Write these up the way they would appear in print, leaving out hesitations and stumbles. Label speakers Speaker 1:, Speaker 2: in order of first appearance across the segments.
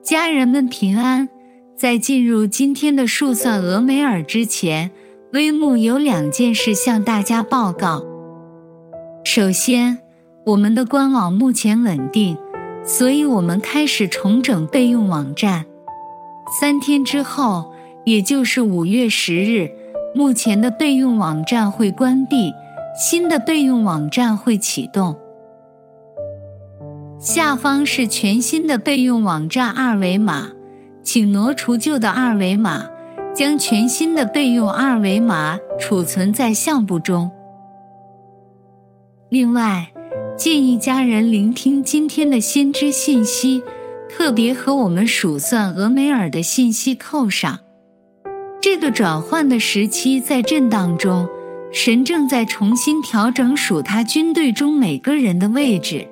Speaker 1: 家人们平安。在进入今天的数算俄梅尔之前，微牧有2件事向大家报告。首先，我们的官网目前稳定，所以我们开始重整备用网站。3天之后，也就是5月10日，目前的备用网站会关闭，新的备用网站会启动。下方是全新的备用网站二维码，请挪除旧的二维码，将全新的备用二维码储存在相簿中。另外，建议家人聆听今天的先知信息，特别和我们数算俄梅尔的信息扣上。这个转换的时期在震荡中，神正在重新调整属他军队中每个人的位置。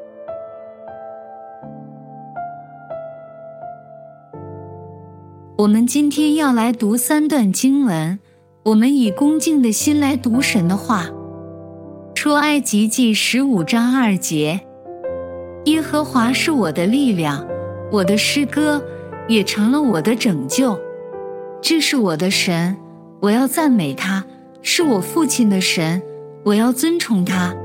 Speaker 1: 我们今天要来读3段经文，我们以恭敬的心来读神的话。出埃及记15章2节，耶和华是我的力量，我的诗歌也成了我的拯救。这是我的神，我要赞美他，是我父亲的神，我要尊崇他。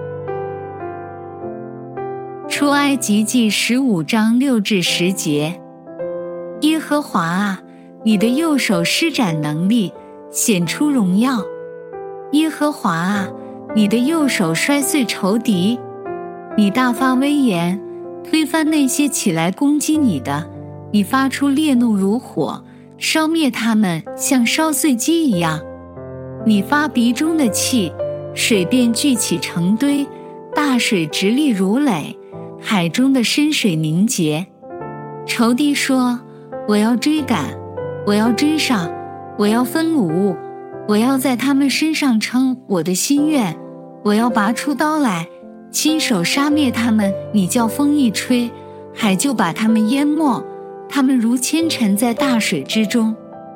Speaker 1: 出埃及记15章6至10节，耶和华啊，你的右手施展能力，显出荣耀。耶和华啊，你的右手摔碎仇敌，你大发威严，推翻那些起来攻击你的，你发出烈怒如火，烧灭他们像烧碎鸡一样。你发鼻中的气，水便聚起成堆，大水直立如垒，海中的深水凝结。仇敌说，我要追赶，我要追上，我要分掳，我要在他们身上称我的心愿，我要拔出刀来，亲手杀灭他们。你叫风一吹，海就把他们淹没，他们如铅沉在大水之中。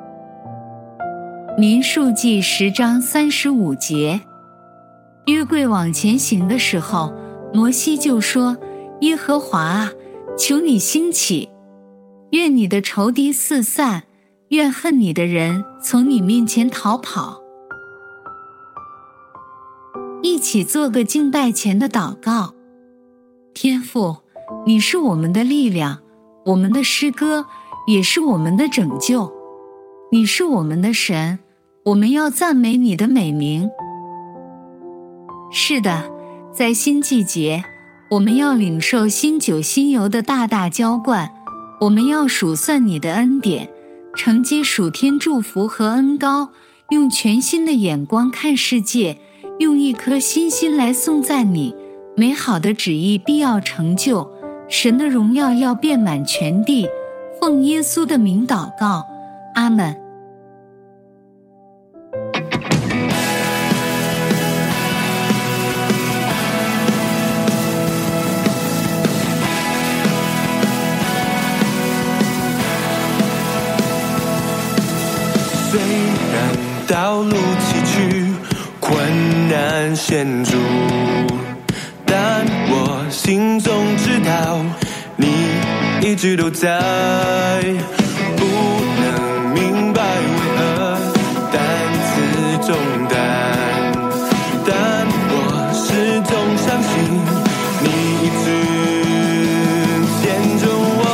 Speaker 1: 民数记10章35节，约柜往前行的时候，摩西就说，耶和华啊，求你兴起，愿你的仇敌四散，愿恨你的人从你面前逃跑。一起做个敬拜前的祷告。天父，你是我们的力量，我们的诗歌也是我们的拯救。你是我们的神，我们要赞美你的美名。是的，在新季节，我们要领受新酒新油的大大浇灌，我们要数算你的恩典，承接属天祝福和恩膏，用全新的眼光看世界，用一颗新心来颂赞你。美好的旨意必要成就，神的荣耀要遍满全地。奉耶稣的名祷告，阿们。
Speaker 2: 虽然道路崎岖，困难险阻，但我心中知道你一直都在。不能明白为何担子重担，但我始终相信你一直牵着我。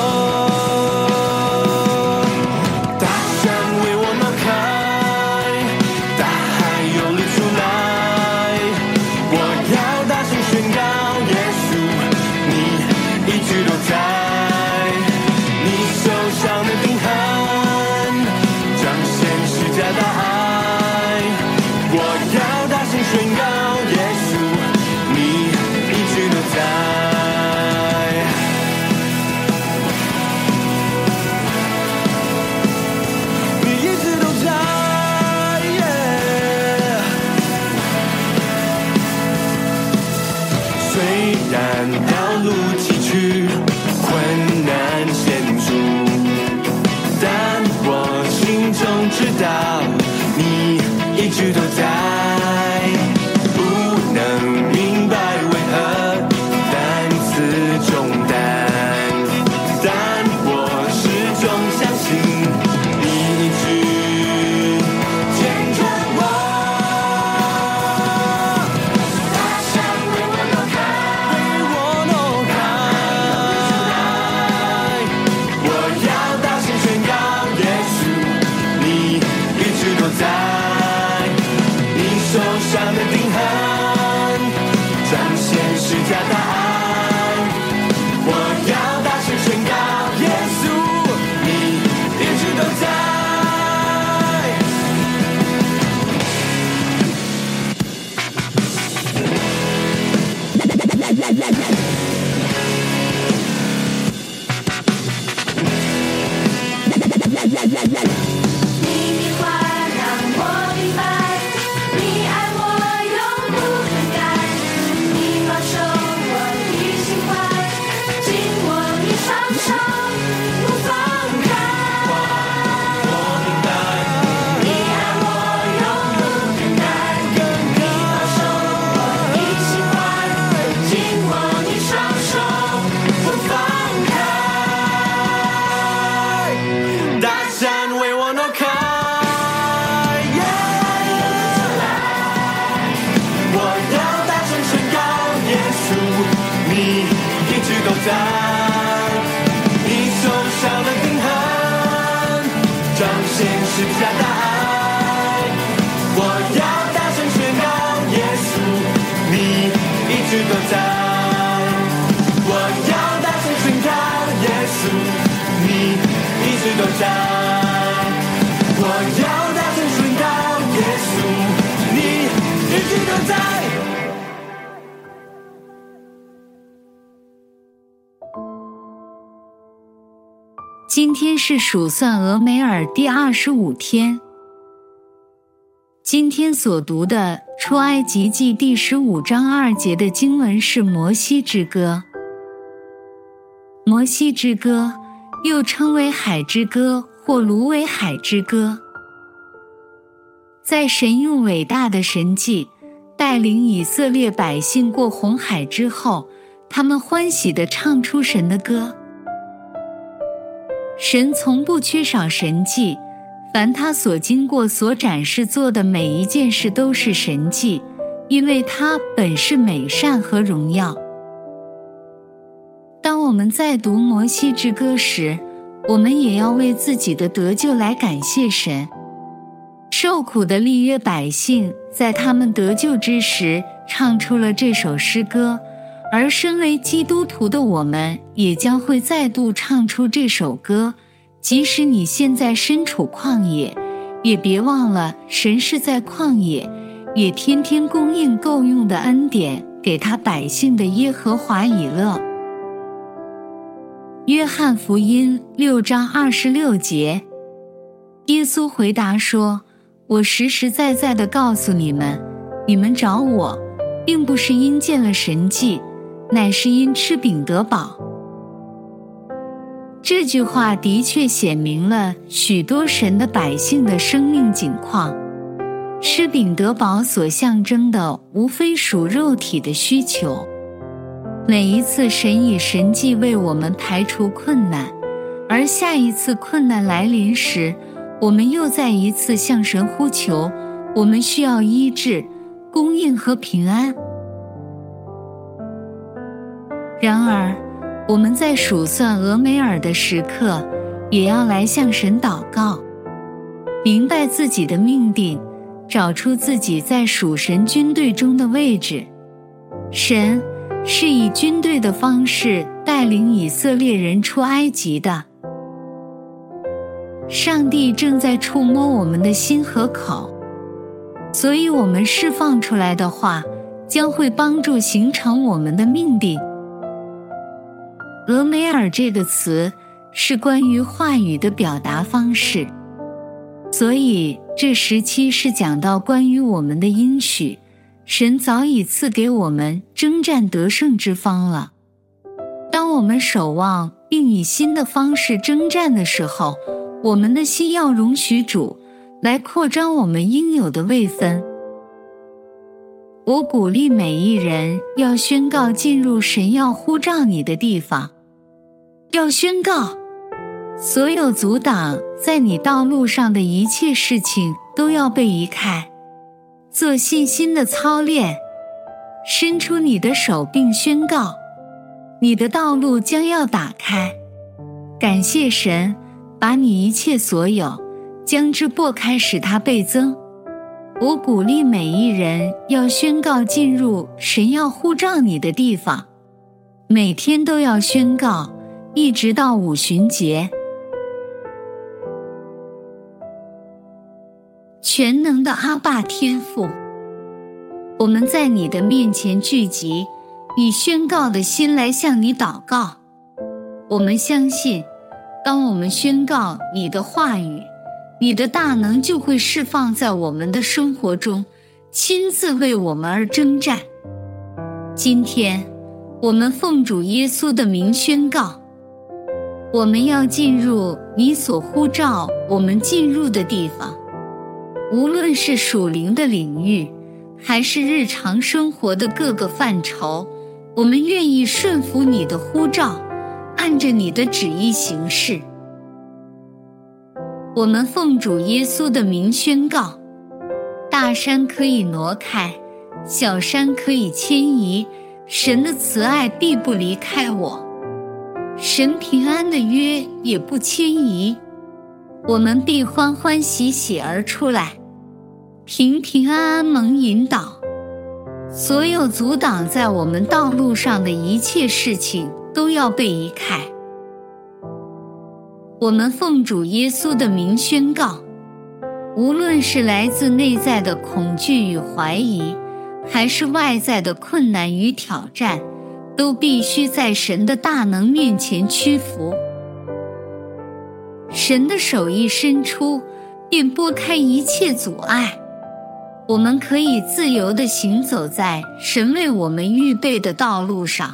Speaker 2: 大山为我挪开，大海有力出来，我要大声宣告，耶稣你一直都在。你手上的钉痕彰显十架大爱，我要大声宣告，耶稣你一直都在。你一直都在，虽然道路崎岖，困难险阻，但我心中知道你一直都在。不能明白为何担子重担，但我稣，你一直都在，你手上的钉痕彰显十字架大爱。我要大声宣告，耶稣，你一直都在。我要大声宣告，耶稣，你一直都在。我要大声宣告，耶稣，你一直都在。
Speaker 1: 今天是数算俄梅尔第25天。今天所读的出埃及记第15章2节的经文是摩西之歌。摩西之歌又称为海之歌或芦苇海之歌。在神用伟大的神迹带领以色列百姓过红海之后，他们欢喜地唱出神的歌。神从不缺少神迹，凡他所经过所展示做的每一件事都是神迹，因为他本是美善和荣耀。当我们在读摩西之歌时，我们也要为自己的得救来感谢神。受苦的立约百姓在他们得救之时唱出了这首诗歌，而身为基督徒的我们也将会再度唱出这首歌。即使你现在身处旷野，也别忘了神是在旷野，也天天供应够用的恩典给他百姓的耶和华以勒。约翰福音6章26节，耶稣回答说，我实实在在地告诉你们，你们找我，并不是因见了神迹，乃是因吃饼得饱。这句话的确显明了许多神的百姓的生命景况。吃饼得饱所象征的无非属肉体的需求。每一次神以神迹为我们排除困难，而下一次困难来临时，我们又再一次向神呼求，我们需要医治、供应和平安。然而，我们在数算俄梅尔的时刻，也要来向神祷告，明白自己的命定，找出自己在属神军队中的位置。神是以军队的方式带领以色列人出埃及的。上帝正在触摸我们的心和口，所以我们释放出来的话将会帮助形成我们的命定。俄梅尔这个词是关于话语的表达方式，所以这时期是讲到关于我们的应许，神早已赐给我们征战得胜之方了。当我们守望并以新的方式征战的时候，我们的心要容许主来扩张我们应有的位分。我鼓励每一人要宣告进入神要呼召你的地方，要宣告所有阻挡在你道路上的一切事情都要被移开。做信心的操练，伸出你的手并宣告，你的道路将要打开。感谢神，把你一切所有将之擘开，使它倍增。我鼓励每一人要宣告进入神要呼召你的地方，每天都要宣告，一直到五旬节。全能的阿爸天父，我们在你的面前聚集，以宣告的心来向你祷告。我们相信，当我们宣告你的话语，你的大能就会释放在我们的生活中，亲自为我们而征战。今天，我们奉主耶稣的名宣告，我们要进入你所呼召我们进入的地方。无论是属灵的领域，还是日常生活的各个范畴，我们愿意顺服你的呼召，按着你的旨意行事。我们奉主耶稣的名宣告，大山可以挪开，小山可以迁移， 神的慈爱必不离开我，神平安的约也不迁移。我们必欢欢喜喜而出来，平平安安蒙引导。所有阻挡在我们道路上的一切事情都要被移开。我们奉主耶稣的名宣告，无论是来自内在的恐惧与怀疑，还是外在的困难与挑战，都必须在神的大能面前屈服。神的手一伸出，便拨开一切阻碍，我们可以自由地行走在神为我们预备的道路上。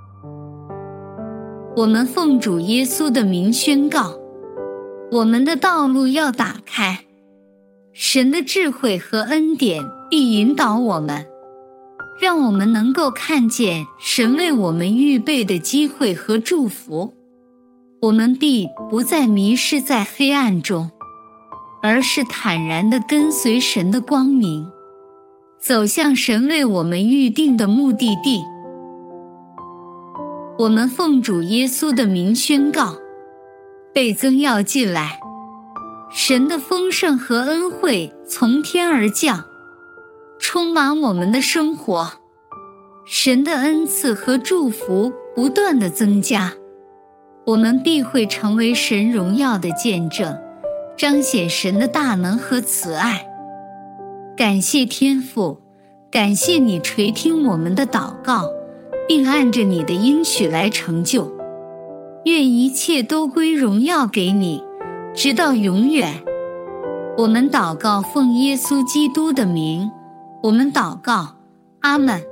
Speaker 1: 我们奉主耶稣的名宣告，我们的道路要打开，神的智慧和恩典必引导我们，让我们能够看见神为我们预备的机会和祝福。我们必不再迷失在黑暗中，而是坦然地跟随神的光明，走向神为我们预定的目的地。我们奉主耶稣的名宣告，倍增要进来，神的丰盛和恩惠从天而降，充满我们的生活，神的恩赐和祝福不断地增加。我们必会成为神荣耀的见证，彰显神的大能和慈爱。感谢天父，感谢你垂听我们的祷告，并按着你的应许来成就。愿一切都归荣耀给你，直到永远。我们祷告奉耶稣基督的名，我们祷告，阿们。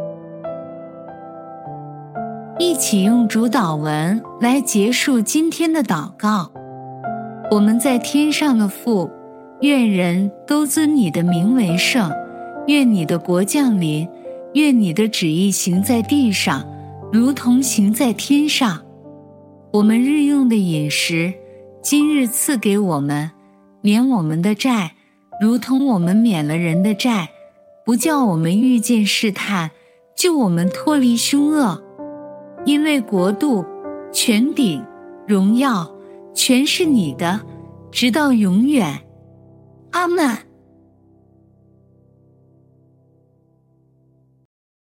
Speaker 1: 一起用主祷文来结束今天的祷告。我们在天上的父，愿人都尊你的名为圣，愿你的国降临，愿你的旨意行在地上，如同行在天上。我们日用的饮食，今日赐给我们，免我们的债，如同我们免了人的债，不叫我们遇见试探，救我们脱离凶恶。因为国度、权柄、荣耀，全是你的，直到永远。阿们。